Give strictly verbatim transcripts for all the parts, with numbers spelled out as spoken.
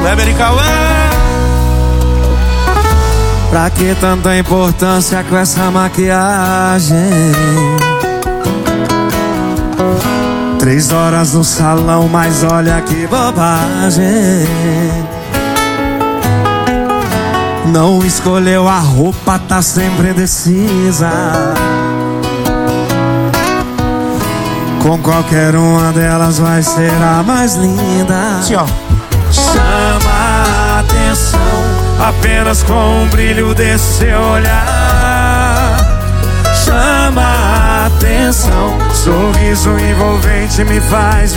Kleber e Cauã. Pra que tanta importância com essa maquiagem? Três horas no salão, mas olha que bobagem. Não escolheu a roupa, tá sempre indecisa. Com qualquer uma delas vai ser a mais linda. Sim, ó. Chama a atenção apenas com o brilho desse seu olhar. Chama a atenção, sorriso envolvente me faz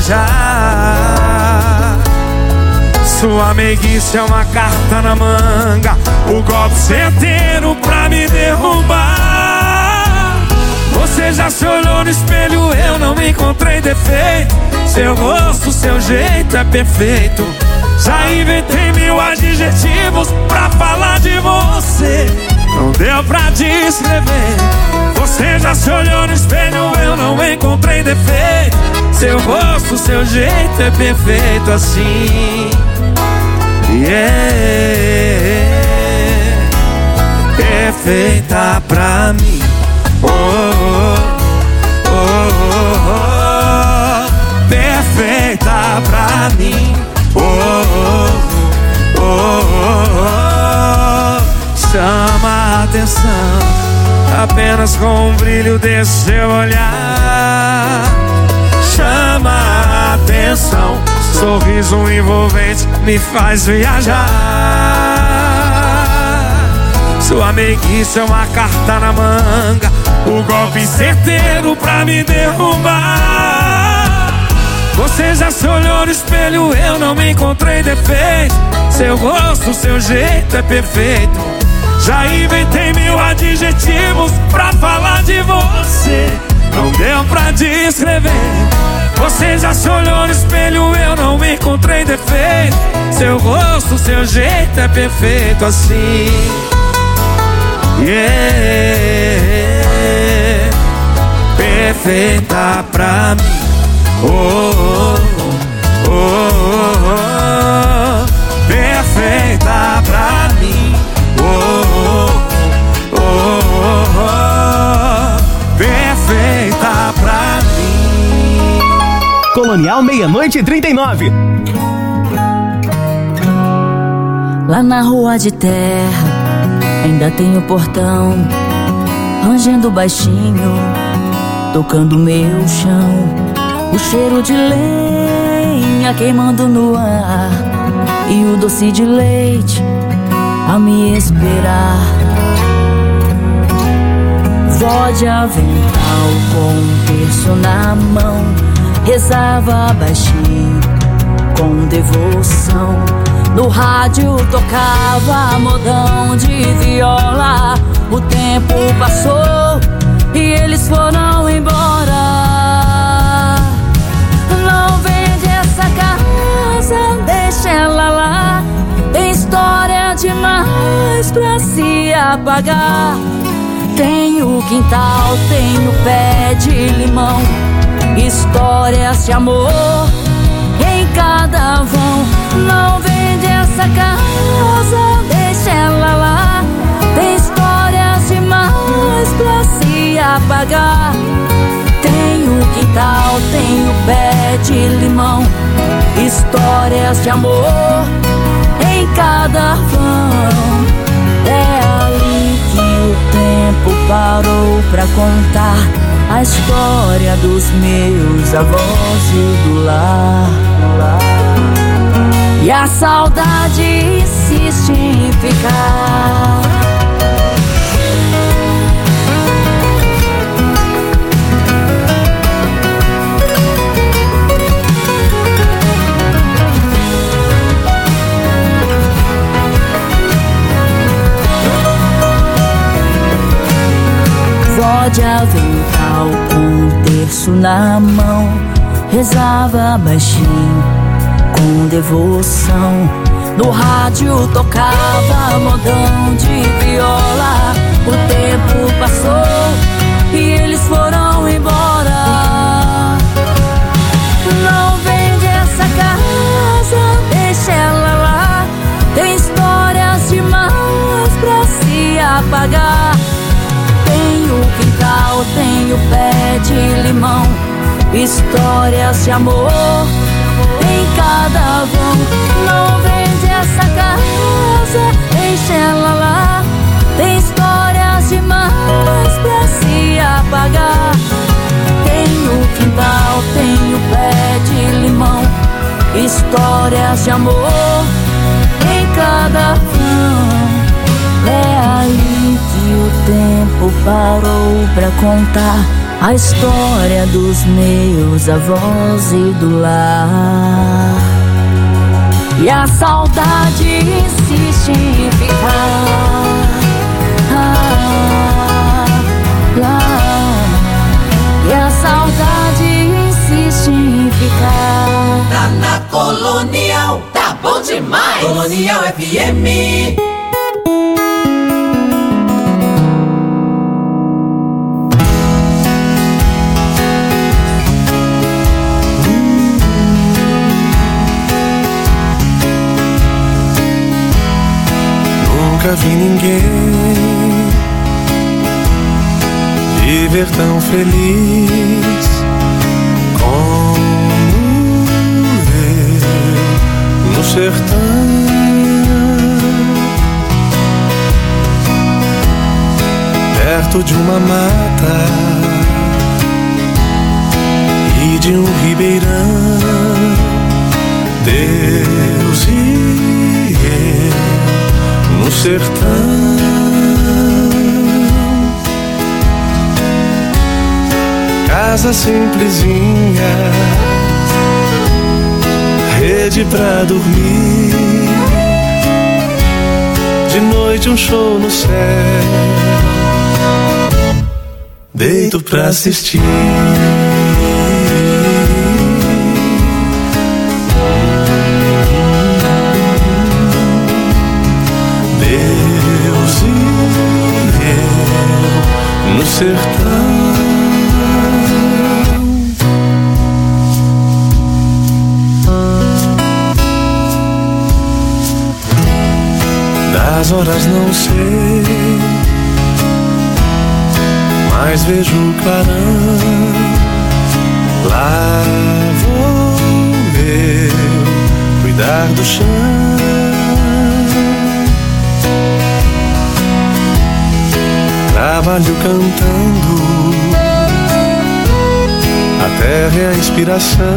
viajar. Sua meiguice é uma carta na manga, o golpe certeiro pra me derrubar. Você já se olhou no espelho, eu não encontrei defeito. Seu rosto, seu jeito é perfeito. Já inventei mil adjetivos pra falar de você, não deu pra descrever. Você já se olhou no espelho, eu não encontrei defeito. Seu rosto, seu jeito é perfeito assim. Yeah, perfeita pra mim. Oh, oh, oh, oh, oh. Perfeita pra mim. Oh, oh, oh, oh, oh. Chama a atenção apenas com o brilho desse seu olhar. Chama a atenção, sorriso envolvente me faz viajar. Sua meiguice é uma carta na manga, o golpe certeiro pra me derrubar. Você já se olhou no espelho, eu não encontrei defeito. Seu rosto, seu jeito é perfeito. Já inventei mil adjetivos pra falar de você, não deu pra descrever. Você já se olhou no espelho, eu não encontrei defeito. Seu rosto, seu jeito é perfeito assim. Yeah, perfeita pra mim. Oh, oh, oh, oh, oh. Perfeita pra mim. Oh, oh, oh, oh, oh. Perfeita pra mim. Colonial, meia-noite e trinta e nove. Lá na rua de terra ainda tem o portão, rangendo baixinho, tocando meu chão. O cheiro de lenha queimando no ar e o doce de leite a me esperar. Vó de avental com um terço na mão, rezava baixinho com devoção. No rádio tocava modão de viola. O tempo passou e eles foram embora. Não vende essa casa, deixa ela lá. Tem história demais pra se apagar. Tem o quintal, tem o pé de limão, histórias de amor em cada vão. Não vende essa casa, deixa ela lá. Tem histórias demais pra se apagar. Tem o quintal, tem o pé de limão, histórias de amor em cada vão. É ali que o tempo parou pra contar a história dos meus avós e do lar. E a saudade insiste em ficar. Vó de avental com um terço na mão, rezava baixinho com devoção. No rádio tocava modão de viola. O tempo passou e eles foram embora. Não vende essa casa, deixa ela lá. histórias de amor em cada vão. Não vende essa casa, deixa ela lá. Tem histórias demais pra se apagar. Tem o quintal, tem o pé de limão, histórias de amor em cada vão. É ali que o tempo parou pra contar a história dos meus avós e do lar. E a saudade insiste em ficar ah, lá. E a saudade insiste em ficar. Tá na Colonial, tá bom demais. Colonial F M. Nunca vi ninguém viver tão feliz como eu no sertão. Perto de uma mata e de um ribeirão, Deus e eu no sertão. Casa simplesinha, rede pra dormir, de noite um show no céu, deito pra assistir. Deus e eu no sertão. Das horas não sei, mas vejo o clarão. Lá vou eu cuidar do chão. Trabalho cantando, a terra é a inspiração.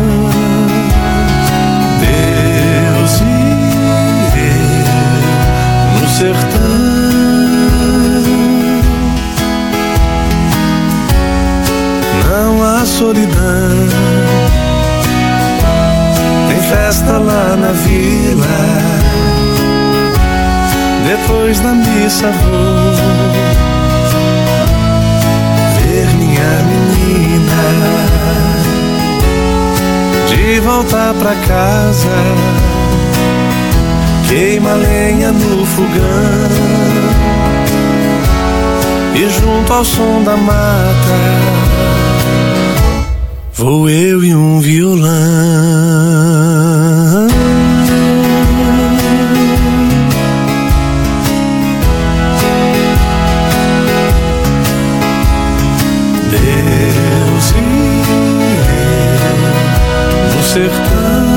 Deus e eu no sertão. Não há solidão, tem festa lá na vila. Depois da missa vou ver minha menina. De volta pra casa, queima lenha no fogão, e junto ao som da mata vou eu e um violão. Deus e eu no sertão.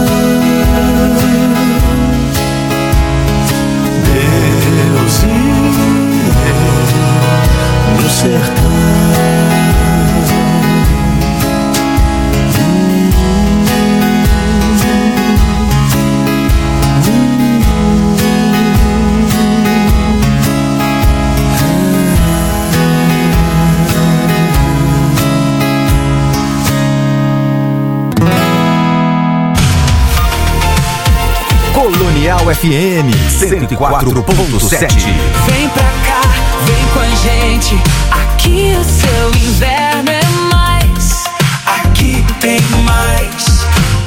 Deus e eu no sertão. Colonial F M cento e quatro ponto sete. Vem pra cá, vem com a gente. Aqui o seu inverno é mais. Aqui tem mais.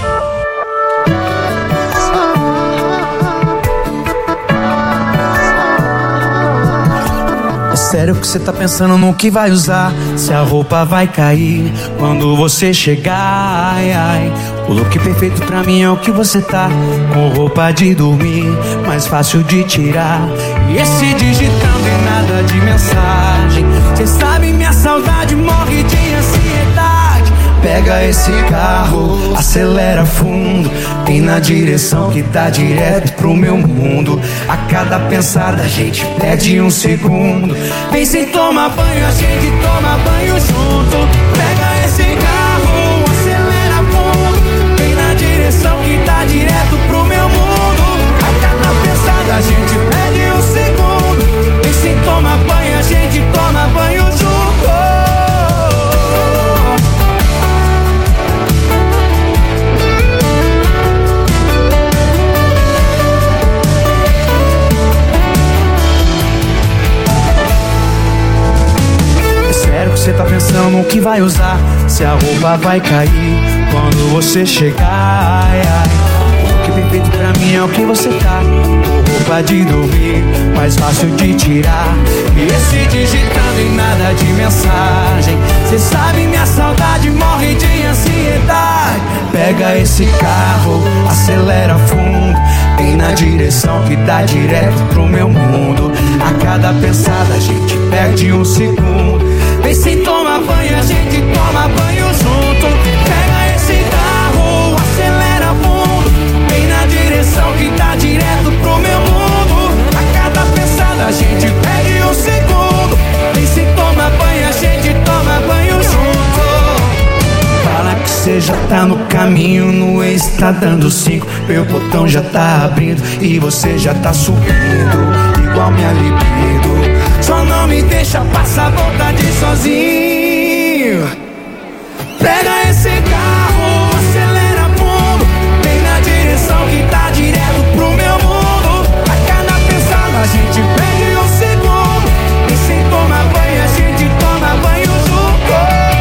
É sério que você tá pensando no que vai usar? Se a roupa vai cair quando você chegar, ai, ai. O look perfeito pra mim é o que você tá, com roupa de dormir, mais fácil de tirar. E esse digitando e nada de mensagem. Cê sabe minha saudade morre de ansiedade. Pega Pega esse carro, acelera fundo, vem na direção que dá direto pro meu mundo. A cada pensada a gente perde um segundo. Vem sem tomar banho, a gente toma banho junto. Pega esse carro, acelera fundo, vem na direção que dá direto pro meu mundo. A cada pensada a gente perde um segundo. Vem sem tomar banho, a gente toma banho junto. Você tá pensando no que vai usar, se a roupa vai cair quando você chegar. Ai, ai. O que bem feito pra mim é o que você tá, com roupa de dormir, mais fácil de tirar. E esse digitando em nada de mensagem, cê sabe minha saudade morre de ansiedade. Pega esse carro, acelera fundo, vem na direção que dá direto pro meu mundo. A cada pensada a gente perde um segundo. Vem sem tomar banho, a gente toma banho junto. Pega esse carro, acelera fundo, vem na direção que dá direto pro meu mundo. A cada pensada a gente perde um segundo. Vem sem tomar banho, a gente toma banho junto. Fala que cê já tá no caminho, no ex tá dando cinco, meu botão já tá abrindo e você já tá subindo, igual minha libido. Só não me deixa passar vontade sozinho. Pega esse carro, acelera fundo, vem na direção que tá direto pro meu mundo. A cada pensada a gente perde um segundo. E sem tomar banho a gente toma banho junto.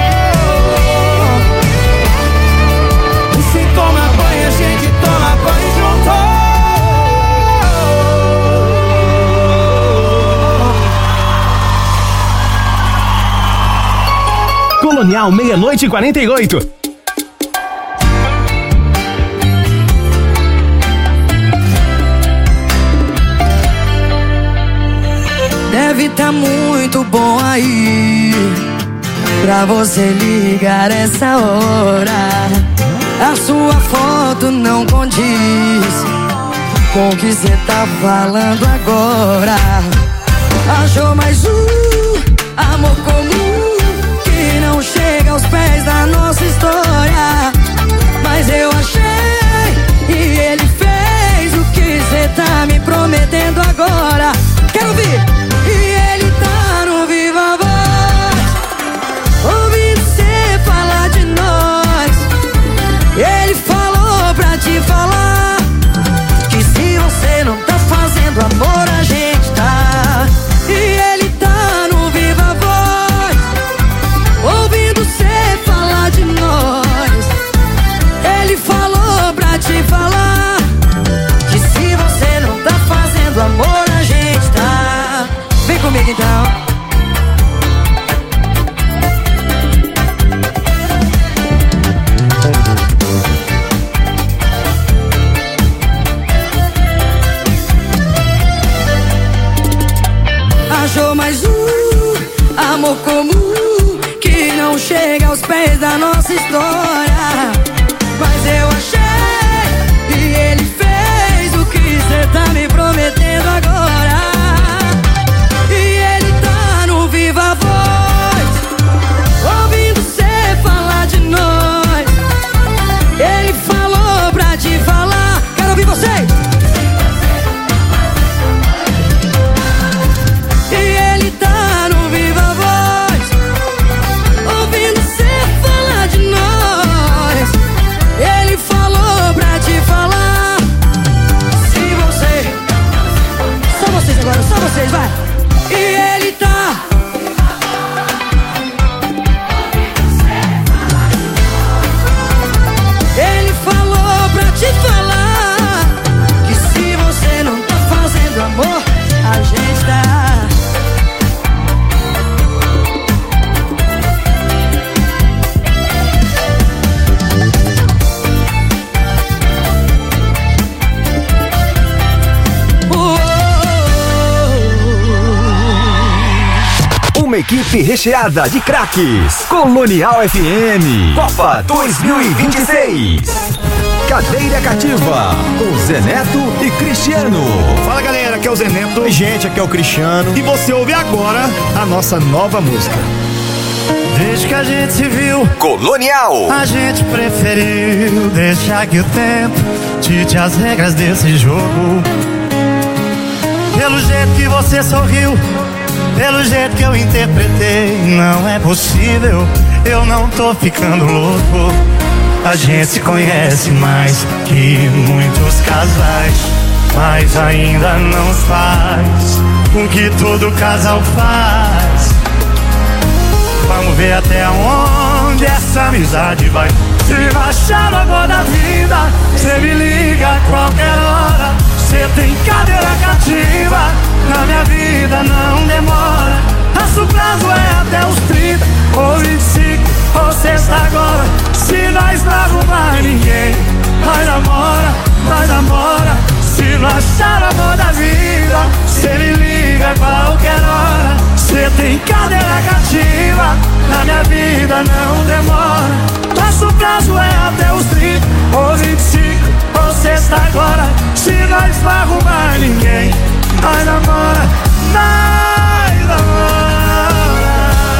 E sem tomar banho a gente toma banho junto. Colonial, meia-noite e quarenta e oito. Deve tá muito bom aí pra você ligar essa hora. A sua foto não condiz com o que cê tá falando agora. Achou mais um amor comum que não chega aos pés da nossa história. Mas eu achei e ele fez o que cê tá me prometendo agora. Quero ouvir! E ele tá no Viva Voz, ouvindo cê falar de nós. Ele falou pra te falar que se você não tá fazendo amor, a gente tá. E ele tá no Viva Voz, ouvindo cê falar de nós. Ele falou pra te falar que se você não tá fazendo amor, a gente tá. Vem comigo então. Achou mais um amor comum que não chega aos pés da nossa história. Mas eu achei e ele fez o que cê tá me prometendo agora. E ele tá no Viva Voz, ouvindo cê falar de nós. Ele falou pra te falar. Quero ouvir vocês! E ele tá Uma equipe recheada de craques. Colonial F M, Copa dois mil e vinte e seis. Cadeira Cativa, com Zé Neto e Cristiano. Fala galera, aqui é o Zé Neto. E gente, aqui é o Cristiano. E você ouve agora a nossa nova música. Desde que a gente se viu, Colonial, a gente preferiu deixar que o tempo dite as regras desse jogo. Pelo jeito que você sorriu, pelo jeito que eu interpretei, não é possível, eu não tô ficando louco. A gente se conhece mais que muitos casais, mas ainda não faz o que todo casal faz. Vamos ver até onde essa amizade vai. Se baixar agora da vida, cê me liga a qualquer hora. Cê tem cadeira cativa, na minha vida não demora. Nosso prazo é até os trinta ou vinte e cinco ou sexta agora. Se nós não arrumar ninguém, nós namora, nós namora. Se não achar amor da vida, cê me liga a qualquer hora. Cê tem cadeira cativa, na minha vida não demora. Nosso prazo é até os trinta ou vinte e cinco ou sexta agora. Se nós não arrumar ninguém, nós namora, nós namora.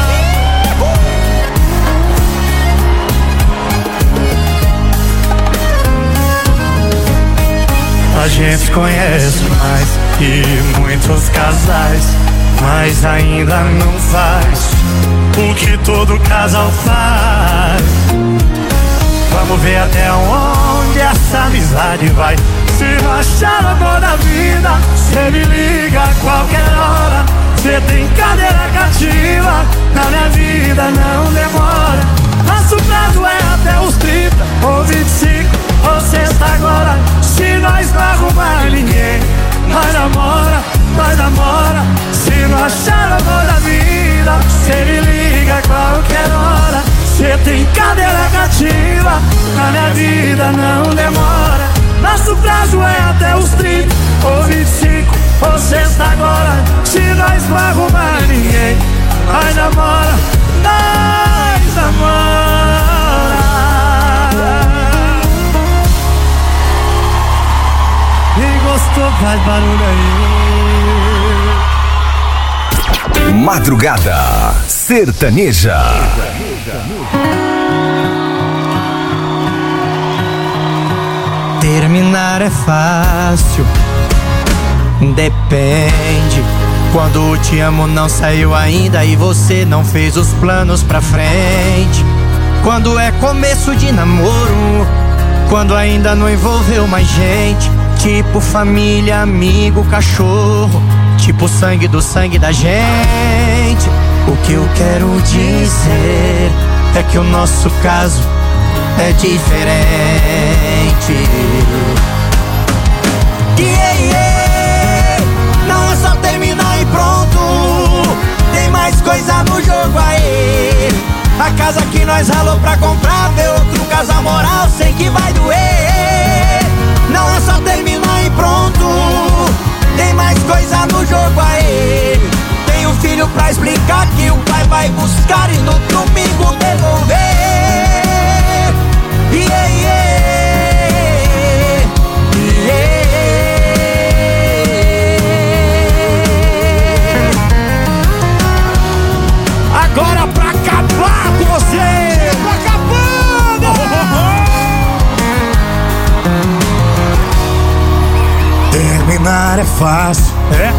A gente se conhece mais que muitos casais, mas ainda não faz o que todo casal faz. Vamos ver até onde essa amizade vai. Se não achar amor da vida, cê me liga a qualquer hora. Cê tem cadeira cativa, na minha vida não demora. Nosso prazo é até os trinta ou vinte e cinco ou sexta agora. Se nós não arrumar ninguém, nós namora, nós namora. Se não achar amor da vida, cê me liga a qualquer hora. Cê tem cadeira cativa, na minha vida não demora. Nosso prazo é até os trinta ou vinte e cinco ou sexta agora. Se nós não arrumar ninguém, nós namora, nós namora. Quem gostou faz barulho aí. Madrugada Sertaneja. Terminar é fácil, depende. Quando o te amo não saiu ainda e você não fez os planos pra frente. Quando é começo de namoro, quando ainda não envolveu mais gente. Tipo família, amigo, cachorro, tipo sangue do sangue da gente. O que eu quero dizer é que o nosso caso é diferente. Yeah, yeah. Não é só terminar e pronto, tem mais coisa no jogo aí. A casa que nós ralou pra comprar, ver outro casal moral, sei que vai doer. Não é só terminar e pronto, tem mais coisa no jogo aí. Tem um filho pra explicar que o pai vai buscar e no domingo devolver. Yeah, yeah, yeah. Agora pra acabar com você, tô acabando. Terminar é fácil, é?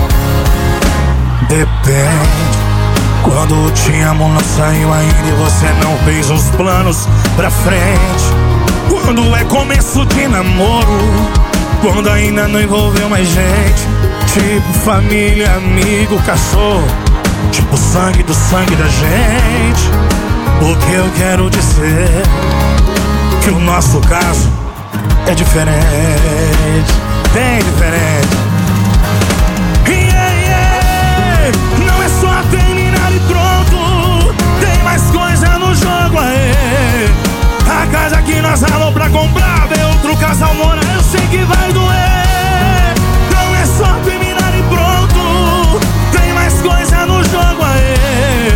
Depende. Quando te amo não saiu ainda e você não fez os planos pra frente. Quando é começo de namoro, quando ainda não envolveu mais gente. Tipo família, amigo, cachorro, tipo sangue do sangue da gente. O que eu quero dizer que o nosso caso é diferente, bem diferente. Yeah, yeah. Não é só terminar e pronto, tem mais coisa no jogo aí. A casa que nós ralou pra comprar, ver outro casal morar, eu sei que vai doer. Não é só terminar e pronto, tem mais coisa no jogo aí.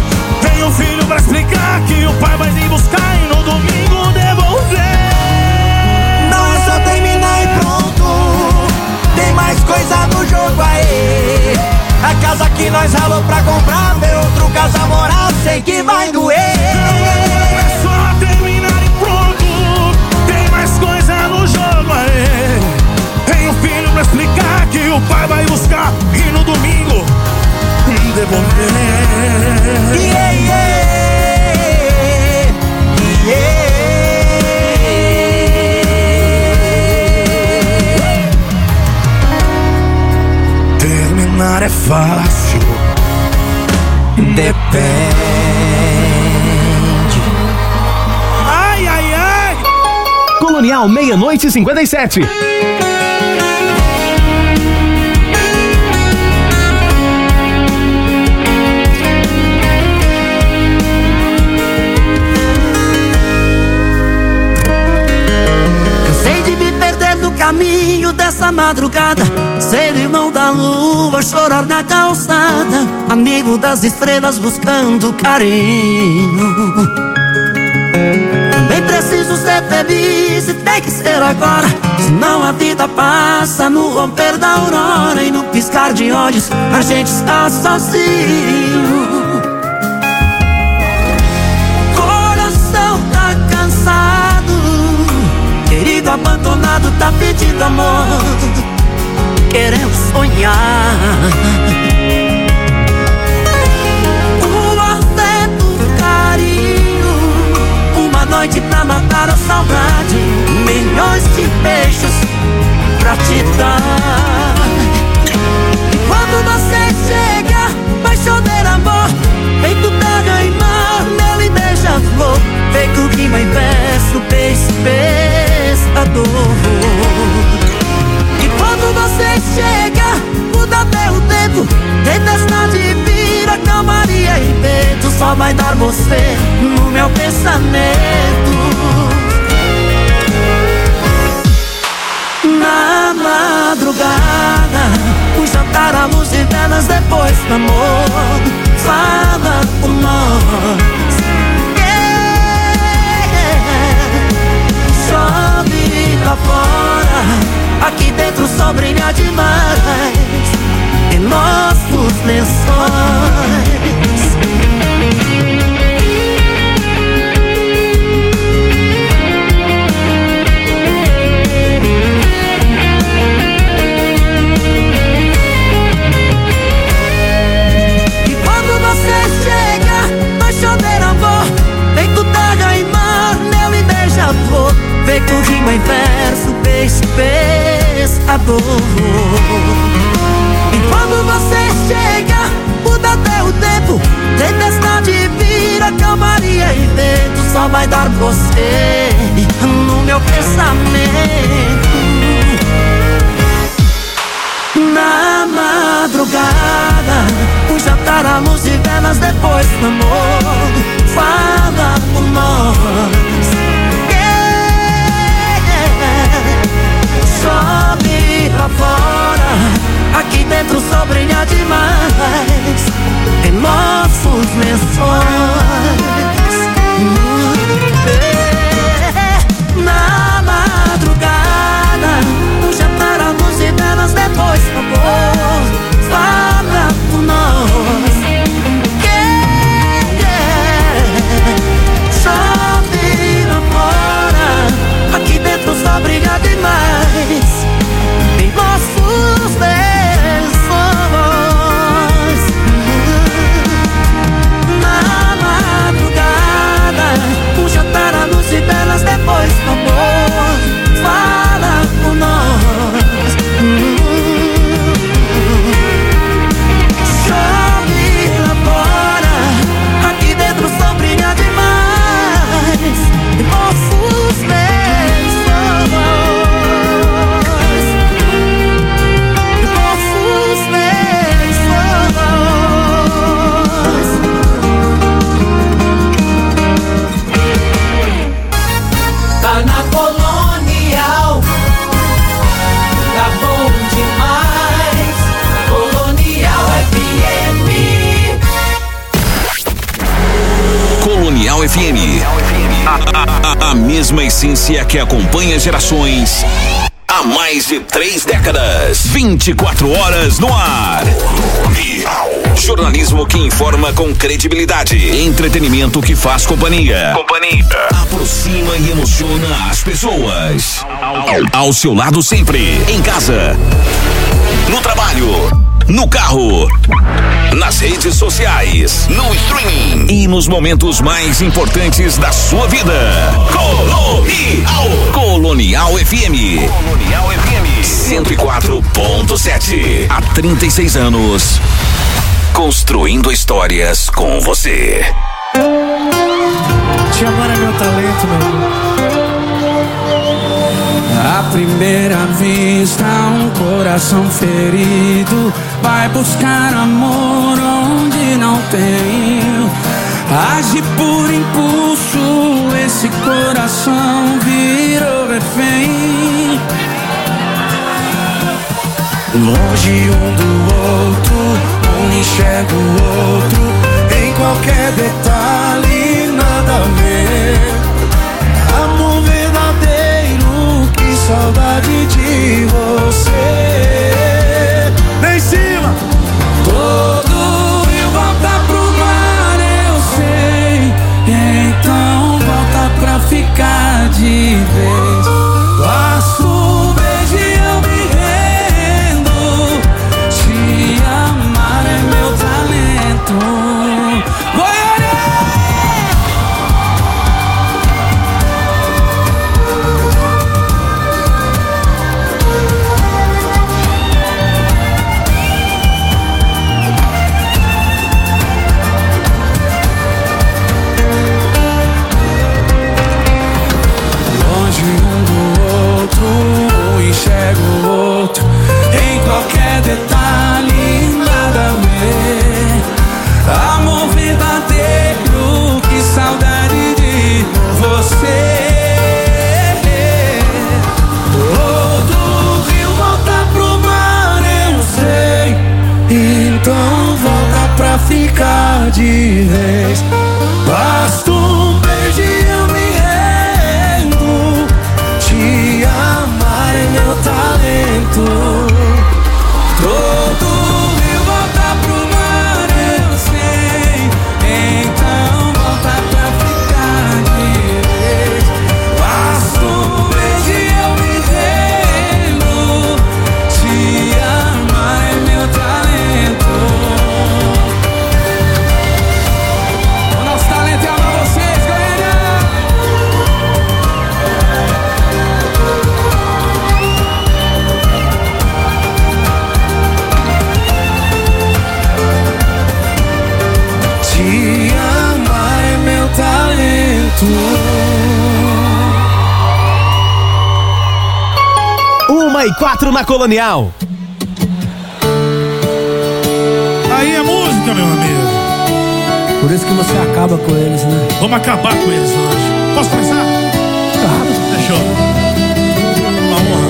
fácil. Depende. Ai, ai, ai. Colonial, meia-noite e cinquenta e sete. Cansei de me perder no caminho dessa madrugada, ser irmão da lua, chorar na calçada, amigo das estrelas buscando carinho. Também preciso ser feliz e tem que ser agora, senão a vida passa no romper da aurora, e no piscar de olhos a gente está sozinho. Coração tá cansado, querido abandonado tá pedindo amor, querendo sonhar. O afeto, o carinho, uma noite pra matar a saudade, milhões de beijos pra te dar. E quando você chega, vai chover amor, feito terra e mar, nele beija-flor, feito rima em verso, beijo, pescador. E quando você chega, muda até o tempo, tempestade vira calmaria e vento, só vai dar você no meu pensamento. Na madrugada, o jantar à luz de velas depois do amor, fala por nós. Yeah. Chove lá fora, aqui dentro o sol brilha demais em nossos lençóis. Feito rima em verso, peixe, pescador. E quando você chega, muda até o tempo, tempestade vira calmaria e vento, só vai dar você no meu pensamento. Na madrugada, o jantar à luz de velas depois do amor, fala por nós. Chove lá fora, aqui dentro o sol brilha demais em nossos lençóis. Na madrugada, o jantar à luz de velas depois do amor, fala por nós. Chove lá fora, aqui dentro o sol brilha demais em nossos lençóis. Na madrugada, o jantar à luz de velas depois do amor, fala por nós. Chove lá fora, aqui dentro o sol brilha demais em nossos lençóis. Colonial F M. A, a, a mesma essência que acompanha gerações há mais de três décadas. vinte e quatro horas no ar. Jornalismo que informa com credibilidade. Entretenimento que faz companhia. Companhia. Aproxima e emociona as pessoas. Ao, ao seu lado sempre. Em casa. No trabalho. No carro, nas redes sociais, no streaming e nos momentos mais importantes da sua vida. Colonial, Colonial F M. Colonial F M. cento e quatro ponto sete. Há trinta e seis anos, construindo histórias com você. Te amar é meu talento, meu irmão. À primeira vista, um coração ferido vai buscar amor onde não tem. Age por impulso, esse coração virou refém. Longe um do outro, um enxerga o outro, em qualquer detalhe nada a ver. Amor verdadeiro, que saudade de você. Vem em cima! Todo rio volta pro mar, eu sei. Então volta pra ficar de vez. Basta um beijo e eu me rendo. Te amar é meu talento. Enxergo o outro, em qualquer detalhe nada a ver. Amor verdadeiro, que saudade de você. Todo rio volta pro mar, eu sei. Então volta pra ficar de vez. Basta um beijo e eu me rendo. Te amar é meu talento. Todo rio volta pro mar, eu sei. Então volta pra ficar de vez. Basta um beijo e eu me rendo. Te amar é meu talento. O nosso talento é amar vocês, galera. Te amar é meu talento. Uma e quatro na Colonial. Aí é música, meu amigo. Por isso que você acaba com eles, né? Vamos acabar com eles hoje. Posso começar? Claro. Fechou. Uma honra.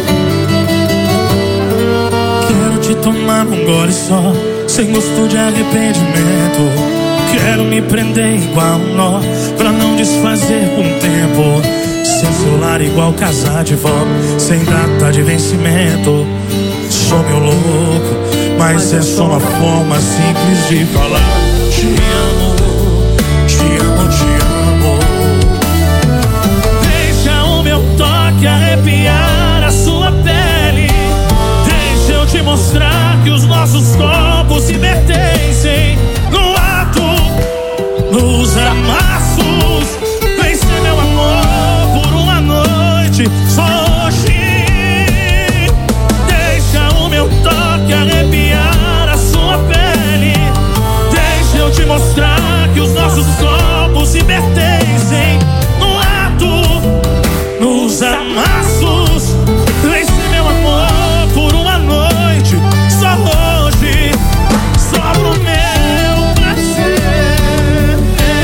Quero te tomar num gole só, sem gosto de arrependimento. Quero me prender igual um nó, pra não desfazer com o tempo. Seu celular igual casar de vó, sem data de vencimento. Sou meu louco, mas é só uma forma simples de falar. Te amo, te amo, te amo. Deixa o meu toque arrepiar a sua pele. Deixa eu te mostrar que os nossos corpos se pertencem. No ato, nos amassos, vem ser meu amor por uma noite, só hoje. Deixa o meu toque arrepiar a sua pele. Deixa eu te mostrar que os nossos corpos se pertencem. No ato, nos amassos, vem ser meu amor por uma noite, só hoje, só pro meu prazer.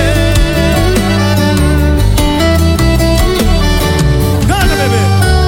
Canta, bebê.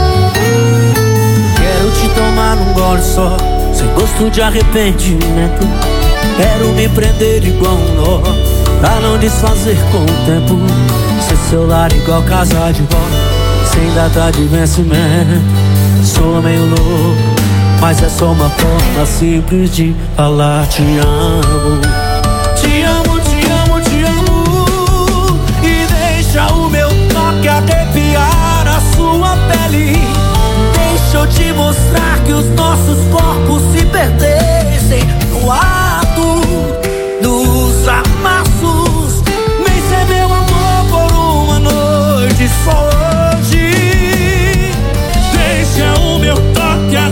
Quero te tomar num gole só, sem gosto de arrependimento. Quero me prender igual um nó, pra não desfazer com o tempo. Ser seu lar igual casa de vó, sem data de vencimento. Sou meio louco, mas é só uma forma simples de falar te amo. Te amo, te amo, te amo. E deixa o meu toque arrepiar a sua pele. Deixa eu te mostrar que os nossos corpos se pertencem. No ato dos amassos, vem ser meu amor por uma noite, só hoje. Deixa o meu toque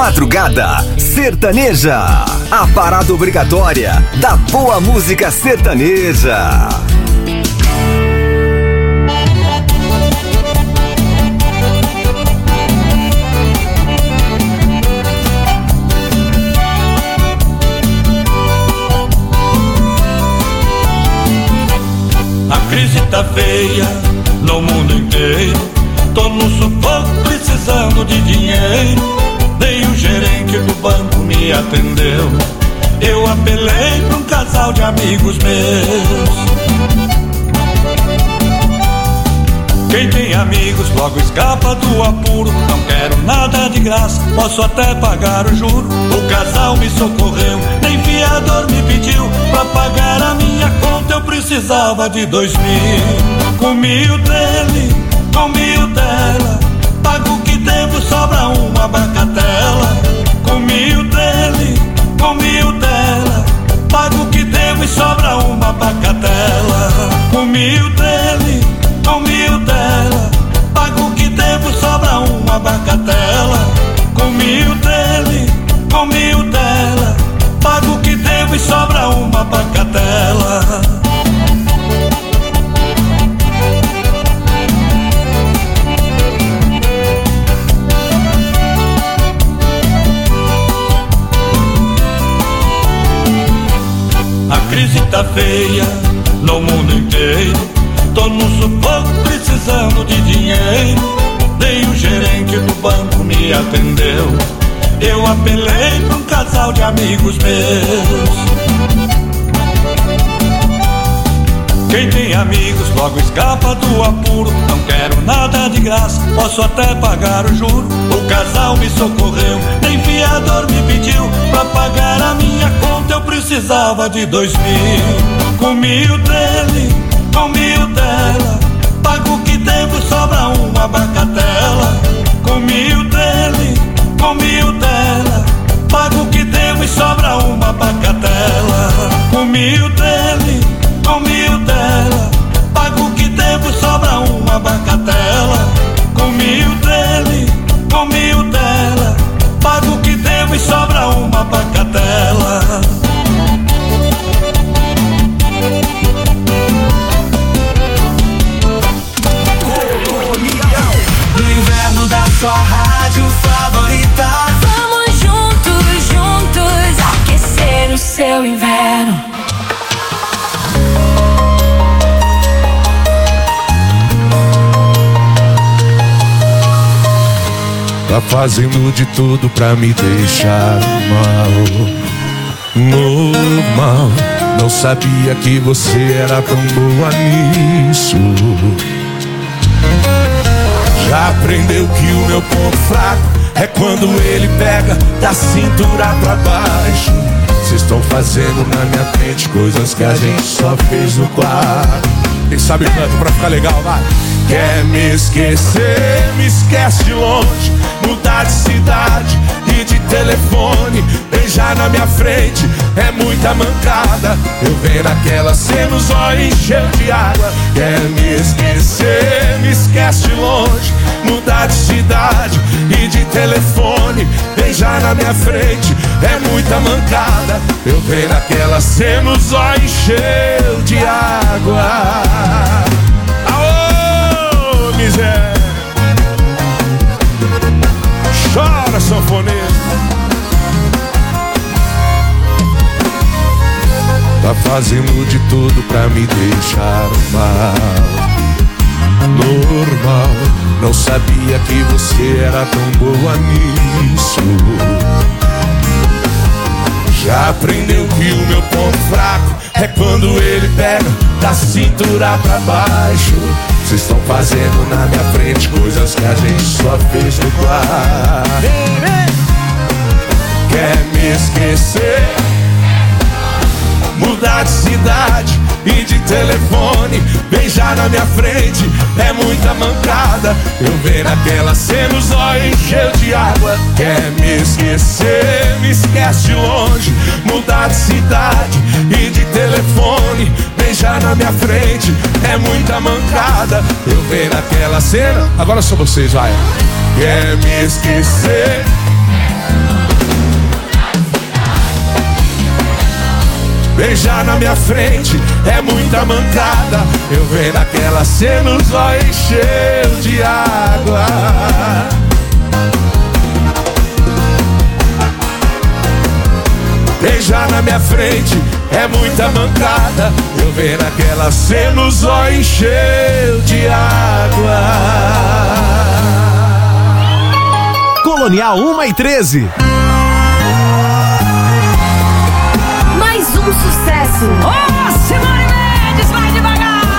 Madrugada Sertaneja, a parada obrigatória da boa música sertaneja. A crise tá feia no mundo inteiro. Tô no sufoco precisando de dinheiro. Nem o gerente do banco me atendeu. Eu apelei pra um casal de amigos meus. Quem tem amigos logo escapa do apuro. Não quero nada de graça, posso até pagar o juro. O casal me socorreu, nem fiador me pediu. Pra pagar a minha conta eu precisava de dois mil. Comi o dele, comi o dela. Pago o que devo, sobra uma bacatela. Comi o dele, comi o dela. Pago o que devo e sobra uma bacatela. Comi o dele, comi o dela. Pago o que devo, sobra uma bacatela. Comi o dele, comi o dela. Pago o que devo e sobra uma bacatela. A crise tá feia no mundo inteiro. Tô no sufoco precisando de dinheiro. Nem o gerente do banco me atendeu. Eu apelei pra um casal de amigos meus. Quem tem amigos logo escapa do apuro. Não quero nada de graça, posso até pagar o juro. O casal me socorreu, nem fiador me pediu. Pra pagar a minha conta eu precisava de dois mil. Comi o dele, comi o dela. Pago o que devo, sobra uma bacatela. Comi o dele, comi o dela. Pago o que devo e sobra uma bacatela. Comi o dele, comi o dela. Pago o que devo, sobra uma bacatela. Comi o dele, comi o dela. Pago o que devo e sobra uma bacatela. No inverno da sua rádio favorita. Vamos juntos, juntos, aquecer o seu inverno. Tá fazendo de tudo pra me deixar mal. Normal, não sabia que você era tão boa nisso. Já aprendeu que o meu ponto fraco é quando ele pega da cintura pra baixo. Vocês estão fazendo na minha frente coisas que a gente só fez no quarto. Quem sabe canta pra ficar legal, vai. Quer me esquecer, me esquece de longe. Mudar de cidade e de telefone. Beijar na minha frente é muita mancada. Eu vendo aquela cena, os olhos encheu de água. Quer me esquecer, me esquece de longe. Mudar de cidade e de telefone. Beijar na minha frente é muita mancada. Eu vendo aquela cena, os olhos encheu de água. Aô, miséria. Chora, sanfoneiro. Tá fazendo de tudo pra me deixar mal. Normal, não sabia que você era tão boa nisso. Já aprendeu que o meu ponto fraco é quando ele pega da cintura pra baixo. Vocês estão fazendo na minha frente coisas que a gente só fez no quarto. Quer me esquecer, mudar de cidade e de telefone. Beijar na minha frente é muita mancada. Eu vendo aquela cena, os olhos encheu de água. Quer me esquecer, me esquece de longe. Mudar de cidade e de telefone. Beijar na minha frente é muita mancada. Eu vendo aquela cena. Agora são vocês, vai. Quer me esquecer, Beijar na minha frente é muita mancada. Eu vendo aquela cena, os olhos cheios de água. Beijar na minha frente é muita mancada. Eu vendo aquela cena, os olhos cheios de água. Colonial uma e treze. Mais um sucesso. Ô, Simone Mendes, vai devagar,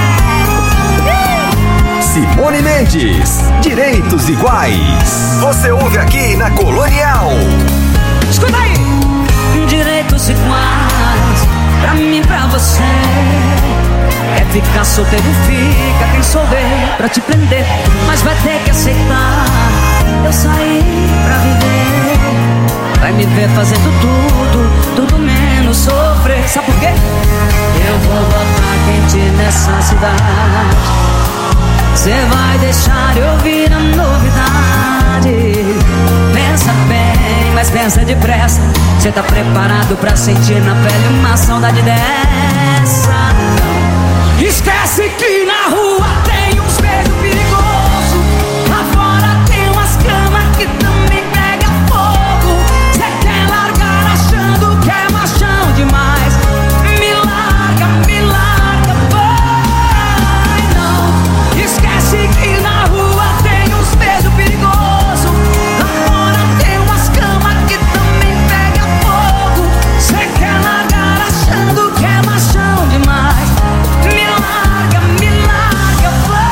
mulher. Simone Mendes, Direitos Iguais. Você ouve aqui na Colonial. Escuta aí. Direitos iguais, pra mim, pra você. É ficar solteiro, fica quem souber pra te prender. Mas vai ter que aceitar, eu saí pra viver. Vai me ver fazendo tudo, tudo menos sofrer. Sabe por quê? Eu vou botar quente nessa cidade. Cê vai deixar eu vir a novidade. Pensa bem, mas pensa depressa. Cê tá preparado pra sentir na pele uma saudade dessa? Esquece que na rua tem uns beijos perigosos. Lá fora tem umas camas que também pega fogo. Cê quer largar achando que é machão demais. Me larga, me larga, vai não. Esquece que na rua tem uns beijos perigosos. Lá fora tem umas camas que também pega fogo. Cê quer largar achando que é machão demais. Me larga, me larga,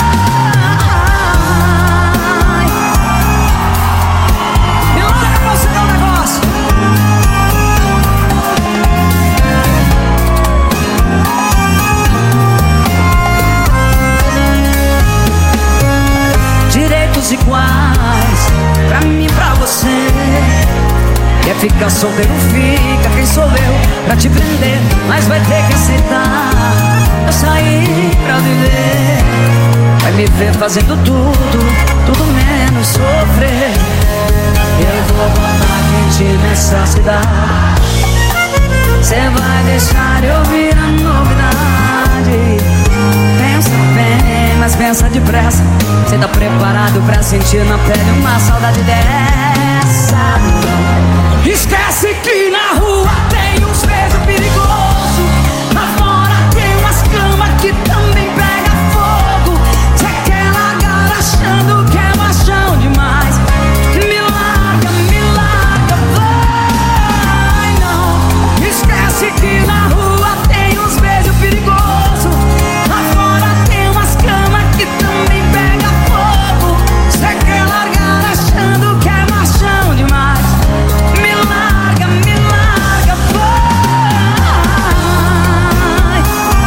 vai. Me larga pra você dar um negócio. Direitos iguais, pra mim, pra você. Quer ficar solteiro, fica quem sou eu pra te prender. Mas vai ter que aceitar, eu saí pra viver. Vai me ver fazendo tudo, tudo menos sofrer. Eu vou botar quente nessa cidade. Cê vai deixar eu vir a novidade. Pensa bem, mas pensa depressa. Cê tá preparado pra sentir na pele uma saudade dessa? Esquece que na rua tem uns beijos perigosos. Lá fora tem umas camas que também pega fogo. Cê quer largar achando que é machão demais. Me larga, me larga, vai não. Esquece que na rua tem uns beijos perigosos. Lá fora tem umas camas que também pega fogo. Cê quer largar achando que é machão demais. Me larga, me larga, vai.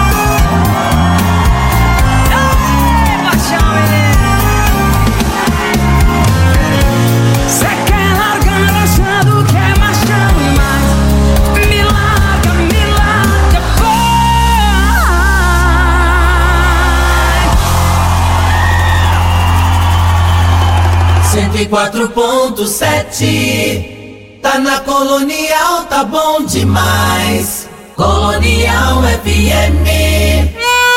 Ei, paixão, menino. Cê quer largar achando que é machão demais. Me larga, me larga, vai. cento e quatro ponto sete. Tá na Colonial, tá bom demais. Colonial F M.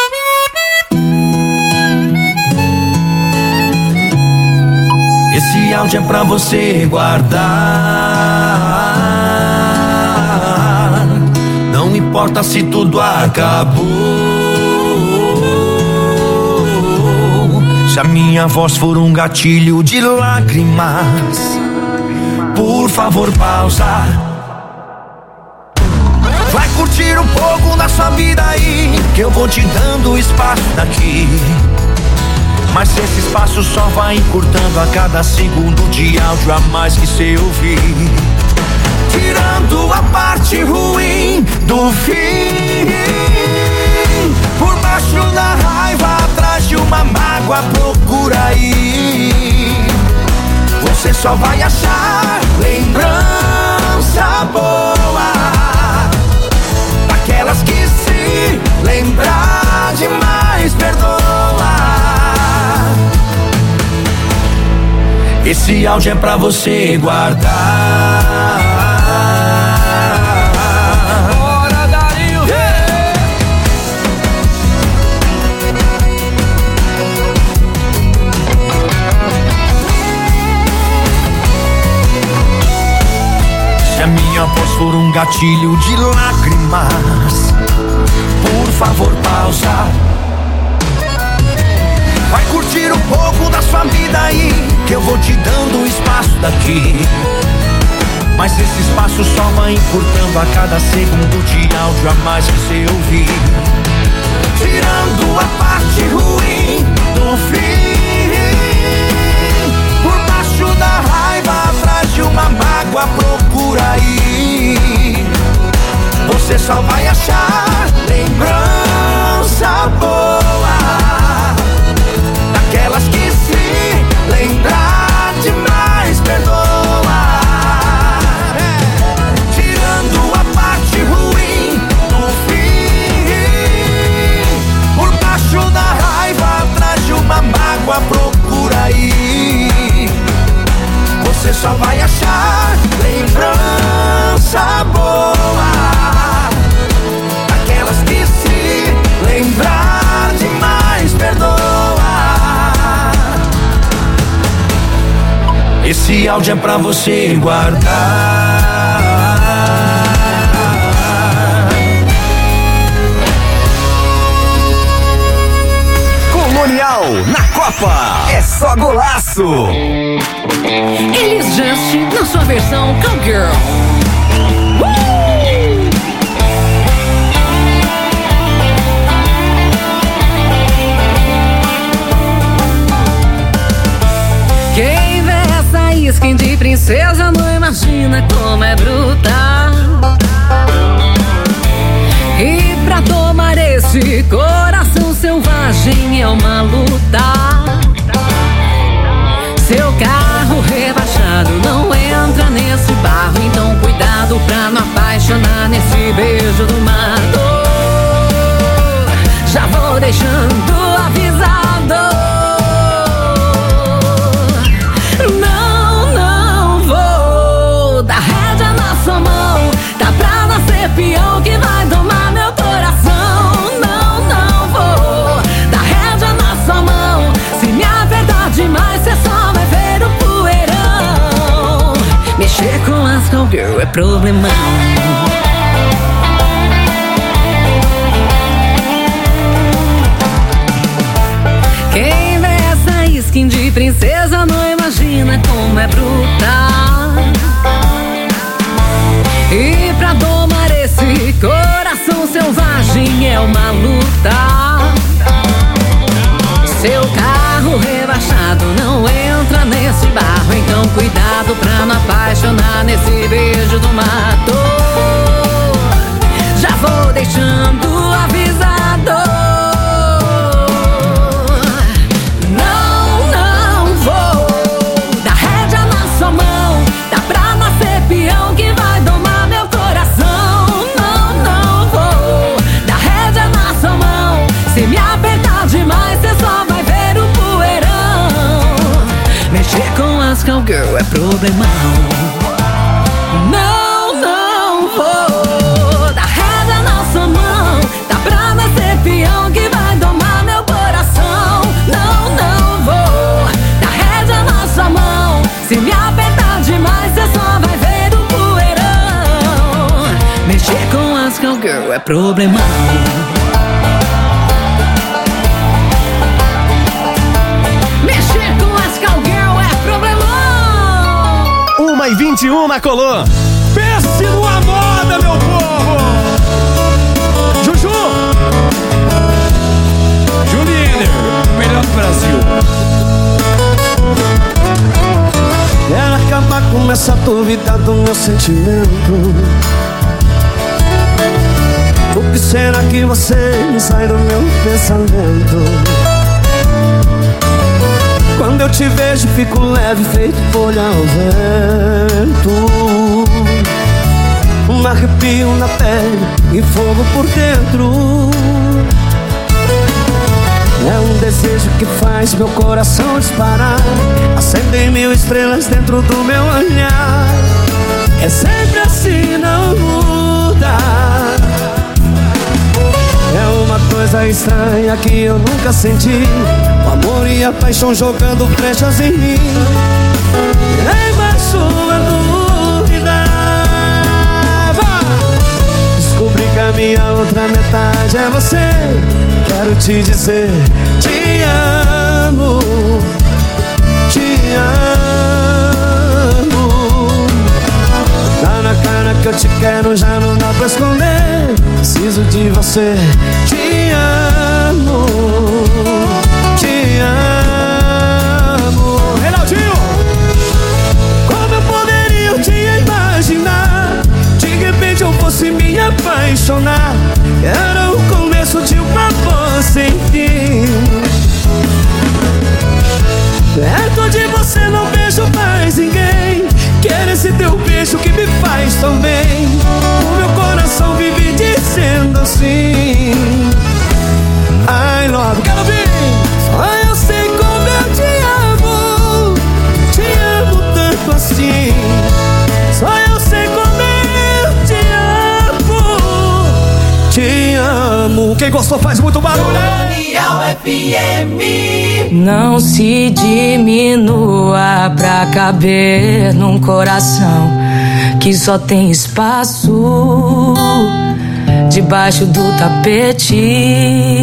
Esse áudio é pra você guardar. Não importa se tudo acabou. Se a minha voz for um gatilho de lágrimas, por favor pausa. Vai curtir um pouco da sua vida aí, que eu vou te dando espaço daqui. Mas esse espaço só vai encurtando a cada segundo de áudio a mais que cê ouvir. Tirando a parte ruim do fim. Por baixo da raiva, atrás de uma mágoa, procura aí. Você só vai achar lembrança boa, daquelas que se lembrar demais perdoa. Esse áudio é pra você guardar. Hora da minha voz for um gatilho de lágrimas, por favor pausa. Vai curtir um pouco da sua vida aí, que eu vou te dando um espaço daqui. Mas esse espaço só vai encurtando a cada segundo de áudio a mais que você ouvir. Tirando a parte ruim do fim, por baixo da raiva, atrás de uma mágoa, procura aí. Você só vai achar lembrança boa, daquelas que se lembrar demais perdoa. Tirando a parte ruim do fim, por baixo da raiva, atrás de uma mágoa, procura aí. Você só vai achar lembrança boa, daquelas que se lembrar demais perdoa. Esse áudio é pra você guardar. Colonial na Copa é só golaço. Elis Just na sua versão Cowgirl. Uh! Quem vê essa skin de princesa não imagina como é brutal. E pra tomar esse coração selvagem é uma luta. Seu carro rebaixado não entra nesse barro, então cuidado pra não apaixonar nesse beijo do mato. Já vou deixando avisado. Não, não vou dar rédea na sua mão. Tá pra nascer peão que vai domar meu coração. Não, não vou dar rédea na sua mão. Se me apertar demais, cê só vai ver o poeirão. Mexer com as cowgirl é problemão. Quem vê essa skin de princesa não imagina como é brutal. E pra domar esse coração selvagem é uma luta. Seu carro rebaixado não entra nesse barro, então cuidado pra não apaixonar nesse beijo do mato. Já vou deixando avisado. Não, não vou dar rédea na sua mão. Dá pra nascer peão que vai domar meu coração. Não, não vou dar rédea na sua mão. Se me apertar demais, cê só vai ver o poeirão. Mexer com as cowgirl é problemão. Não, não vou dar rédea na sua mão. Dá pra nascer peão que vai domar meu coração. Não, não vou dar rédea na sua mão. Se me apertar demais, cê só vai ver o poeirão. Mexer com as cowgirl é problemão. uma e vinte e um na Colô. Pense numa moda, meu povo. Juju Juliner, melhor do Brasil. Quero acabar com essa dúvida do meu sentimento. O que será que você sai do meu pensamento? Quando eu te vejo fico leve, feito folha ao vento. Um arrepio na pele e fogo por dentro. É um desejo que faz meu coração disparar. Acendem mil estrelas dentro do meu olhar. É sempre assim, não muda. É uma coisa estranha que eu nunca senti. O amor e a paixão jogando flechas em mim. Nem mais sua dúvida. verdade é você. Quero te dizer, te amo, te amo. Tá na cara que eu te quero, já não dá pra esconder. Preciso de você, te amo, te amo. Reinaldinho! Como eu poderia te imaginar? De repente eu fosse me apaixonar. Era o começo de um amor sem fim. Perto de você não vejo mais ninguém. Quero esse teu beijo que me faz tão bem. O meu coração vive dizendo assim, I love, quero ouvir. Só eu sei como eu te amo, te amo tanto assim. Só eu sei como eu te amo, te amo. Quem gostou faz muito barulho. Colonial F M. Não se diminua pra caber num coração que só tem espaço debaixo do tapete.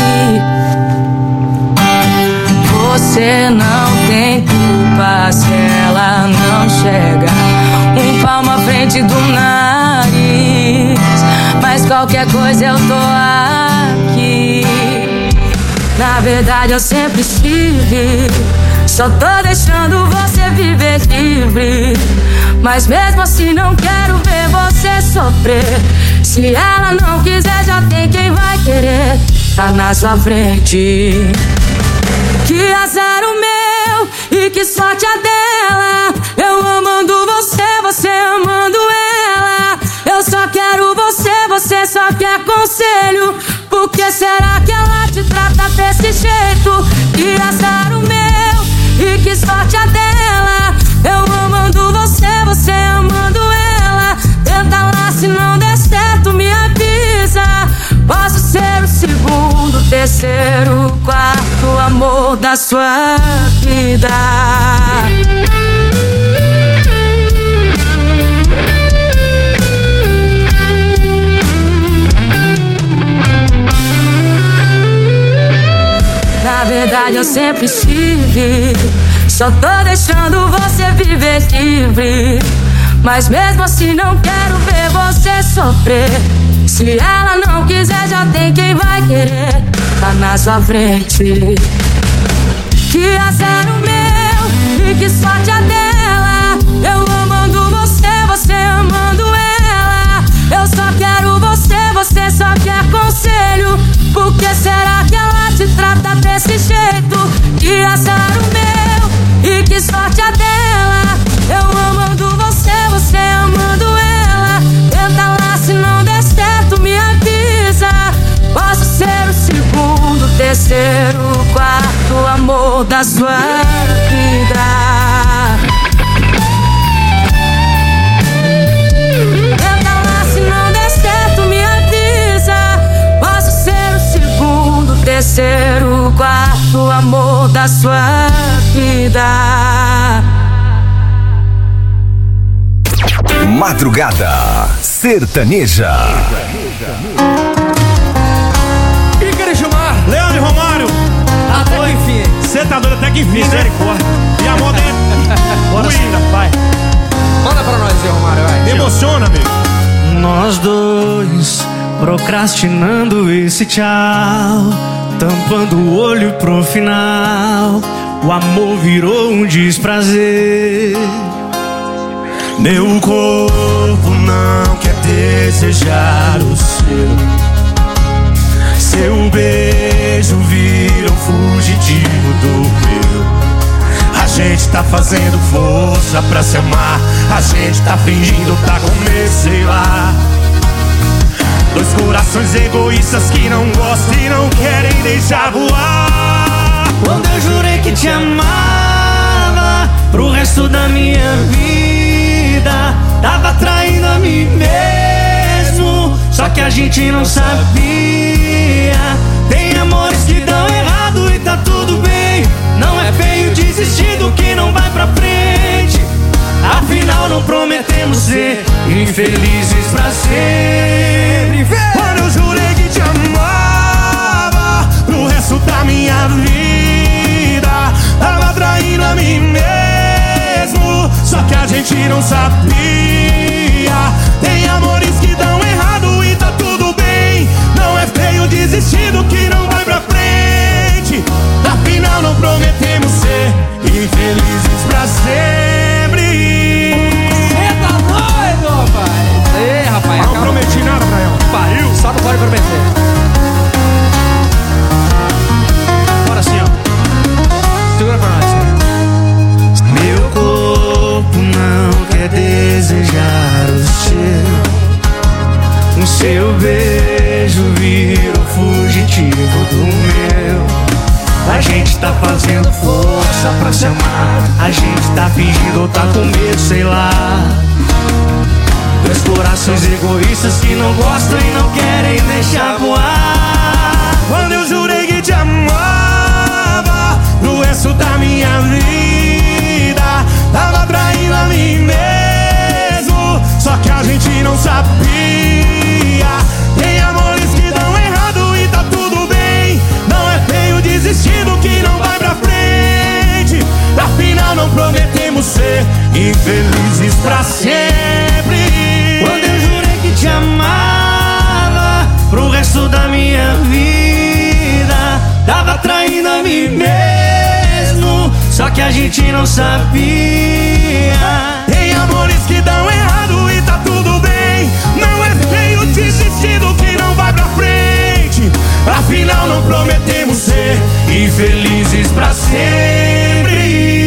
Você não tem culpa se ela não chega um palmo à frente do nariz, mas qualquer coisa eu tô aqui. Na verdade eu sempre estive, só tô deixando você viver livre. Mas mesmo assim não quero ver você sofrer. Se ela não quiser, já tem quem vai querer. Tá na sua frente. Que azar o meu e que sorte a dela. Eu amando você, você amando ela. Eu só quero você, você só quer conselho. Por que será que ela te trata desse jeito? Que azar o meu e que sorte a dela. Eu amando você, você amando ela. Tenta lá, se não der certo me avisa. Posso ser o segundo, terceiro, quarto amor da sua vida. Na verdade eu sempre estive, só tô deixando você viver livre. Mas mesmo assim não quero ver você sofrer. Se ela não quiser, já tem quem vai querer. Tá na sua frente. Que azar o meu e que sorte a dela. Eu amando você, você amando ela. Eu só quero você, você só quer conselho. Por que será que ela te trata desse jeito? Que azar o meu e que sorte a dela. Eu amando você, você amando ela. Tenta lá, se não der certo me avisa. Posso ser o segundo, terceiro, quarto amor da sua vida. Tenta lá, se não der certo me avisa. Posso ser o segundo, terceiro, quarto amor da sua vida. Madrugada Sertaneja. E queria chamar Leandro Romário. Até que enfim. Você tá doido até que enfim, misericórdia. E a moda é. Bora, Cida, vai. Manda pra nós aí, Romário, vai. Me emociona, amigo. Nós dois procrastinando esse tchau, tampando o olho pro final. O amor virou um desprazer. Meu corpo não quer desejar o seu. Seu beijo vira um fugitivo do meu. A gente tá fazendo força pra se amar. A gente tá fingindo tá com medo, sei lá. Dois corações egoístas que não gostam e não querem deixar voar. Quando eu jurei que te amava pro resto da minha vida, tava traindo a mim mesmo, só que a gente não sabia. Tem amores que dão errado e tá tudo bem. Não é feio desistir do que não vai pra frente. Afinal não prometemos ser infelizes pra sempre. Quando eu jurei que te amava gente não sabia. Tem amores que dão errado e tá tudo bem. Não é feio desistir do que não vai pra frente. Afinal não prometemos ser infelizes pra sempre. Cê tá doido, pai? Ei, rapaz, não acaba... prometi nada pra ela. Pariu, só não pode prometer. Bora assim, ó. Segura pra nós. Meu corpo não quer desejar o seu. O seu beijo virou fugitivo do meu. A gente tá fazendo força pra se amar. A gente tá fingindo ou tá com medo, sei lá. Dois corações egoístas que não gostam e não querem deixar voar. Quando eu jurei que te amava pro resto da minha vida, tava traindo a mim mesmo, só que a gente não sabia. Tem amores que dão errado e tá tudo bem. Não é feio desistir do que não vai pra frente. Afinal não prometemos ser infelizes pra sempre. Quando eu jurei que te amava pro resto da minha vida, tava traindo a mim mesmo, só que a gente não sabia. Tem amores que dão errado e tá tudo bem. Não é feio desistir do que não vai pra frente. Afinal não prometemos ser infelizes pra sempre.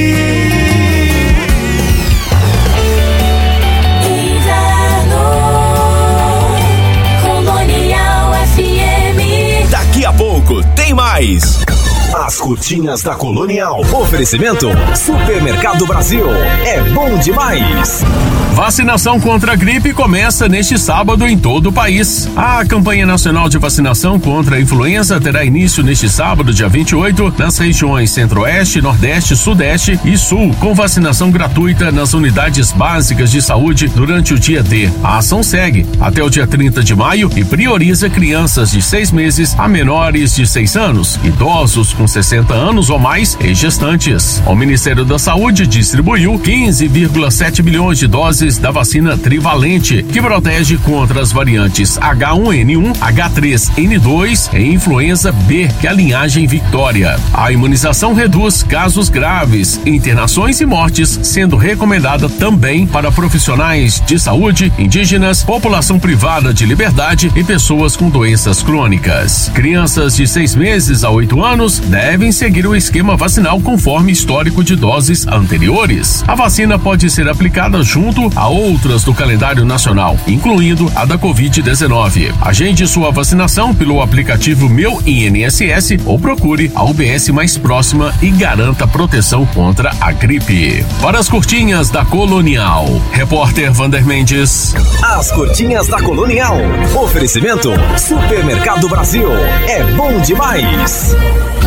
Daqui a pouco tem mais. As curtinhas da Colonial. Oferecimento Supermercado Brasil. É bom demais. Vacinação contra a gripe começa neste sábado em todo o país. A campanha nacional de vacinação contra a influenza terá início neste sábado, dia vinte e oito, nas regiões Centro-Oeste, Nordeste, Sudeste e Sul, com vacinação gratuita nas unidades básicas de saúde durante o dia D. A ação segue até o dia trinta de maio e prioriza crianças de seis meses a menores de seis anos, idosos com sessenta anos ou mais e gestantes. O Ministério da Saúde distribuiu quinze vírgula sete milhões de doses da vacina trivalente, que protege contra as variantes H um N um, H três N dois e influenza B, que é a linhagem Victoria. A imunização reduz casos graves, internações e mortes, sendo recomendada também para profissionais de saúde, indígenas, população privada de liberdade e pessoas com doenças crônicas. Crianças de seis meses a oito anos devem seguir o esquema vacinal conforme histórico de doses anteriores. A vacina pode ser aplicada junto a outras do calendário nacional, incluindo a da covid dezenove. Agende sua vacinação pelo aplicativo Meu I N S S ou procure a U B S mais próxima e garanta proteção contra a gripe. Para as curtinhas da Colonial, repórter Vander Mendes. As curtinhas da Colonial. Oferecimento Supermercado Brasil. É bom demais.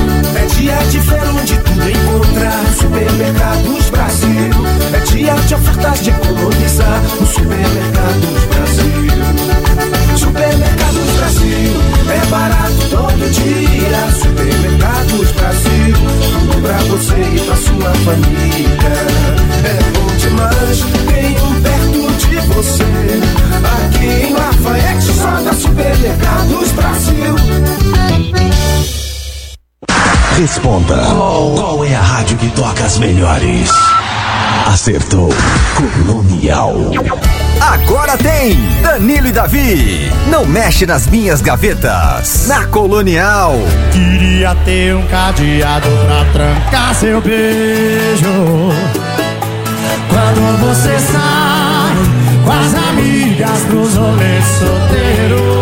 É dia de feira onde tudo encontrar. Supermercados Brasil. É dia de ofertas de economizar. No Supermercados Brasil. Supermercados Brasil. É barato todo dia. Supermercados Brasil. Tudo pra você e pra sua família. É bom demais. Tem um perto de você. Aqui em Lafayette só da Supermercados Brasil. Responda. Qual, qual é a rádio que toca as melhores? Acertou. Colonial. Agora tem Danilo e Davi. Não mexe nas minhas gavetas. Na Colonial. Queria ter um cadeado pra trancar seu beijo. Quando você sai com as amigas pros rolês solteiros.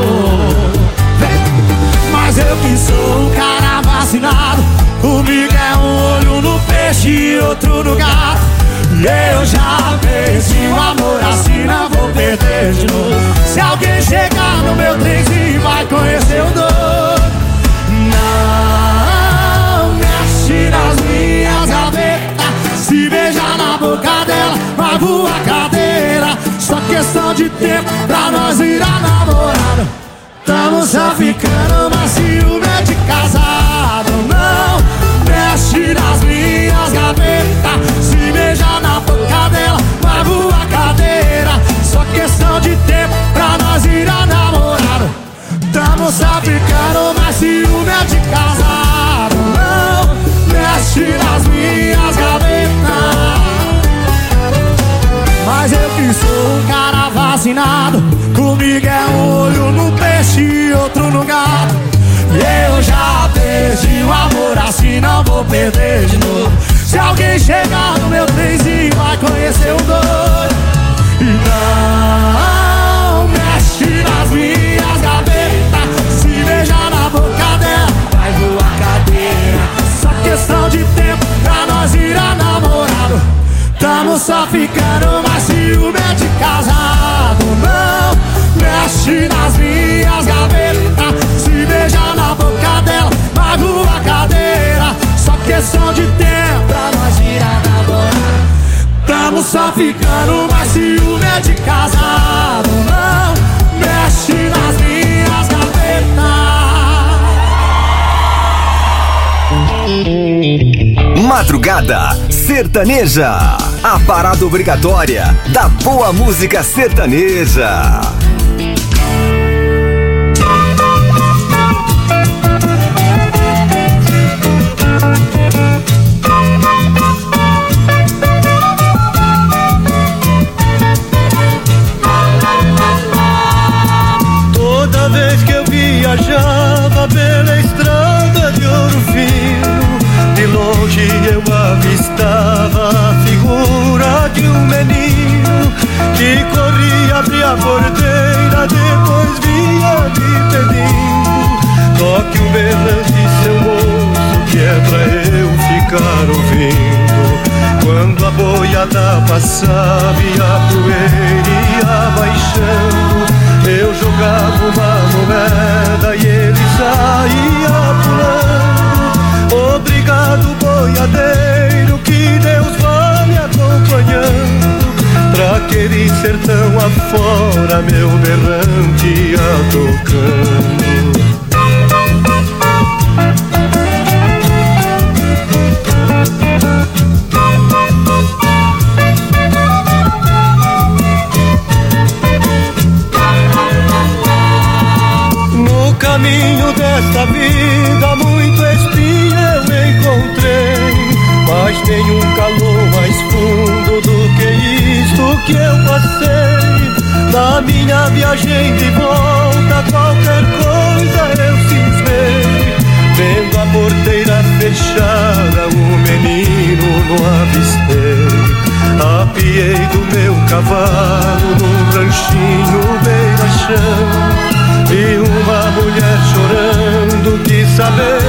Mas eu que sou um cara vacinado. Comigo é um olho no peixe e outro no gato. E eu já perdi o amor assim, não vou perder de novo. Se alguém chegar no meu trenzinho vai conhecer o dono. Não mexe nas minhas gavetas. Se beijar na boca dela vai voar cadeira. Só questão de tempo pra nós virar namorado. Tamo só ficando, mas ciúme é de casado. Não mexe nas minhas gavetas. Se beijar na boca dela que sou um cara vacinado. Comigo é um olho no peixe e outro no gato. E eu já perdi o amor, assim não vou perder de novo. Se alguém chegar no meu trenzinho vai conhecer o doido. E não mexe nas minhas gavetas. Se beijar na boca dela vai voar cadeira. Só questão de tempo pra nós virar namorado. Tamo só ficando, mas ciúme é de casado. Não mexe nas minhas gavetas. Se beijar na boca dela vai voar cadeira. Só questão de tempo pra nós virar namorado. Tamo só ficando, mas ciúme é de casado. Não mexe nas minhas gavetas. Madrugada Sertaneja, a parada obrigatória da boa música sertaneja. Toda vez que eu viajava pela estrada de Ouro Fino, de longe eu avistava a figura de um menino que corria, abria a porteira, depois vinha me pedindo: toque um berrante, seu moço, que é pra eu ficar ouvindo. Quando a boiada passava e a poeira ia baixando, eu jogava uma moeda e ele saía pulando. Obrigado, boiadeiro, que Deus vá me acompanhando. Pra aquele sertão afora, meu berrante ia tocando. No caminho desta vida muito espinho eu encontrei, mas tem um calor mais fundo do que isto que eu passei. Na minha viagem de volta qualquer coisa eu cismei, vendo a porteira fechada o menino não avistei. Apiei do meu cavalo num ranchinho beira-chão, e uma mulher chorando quis saber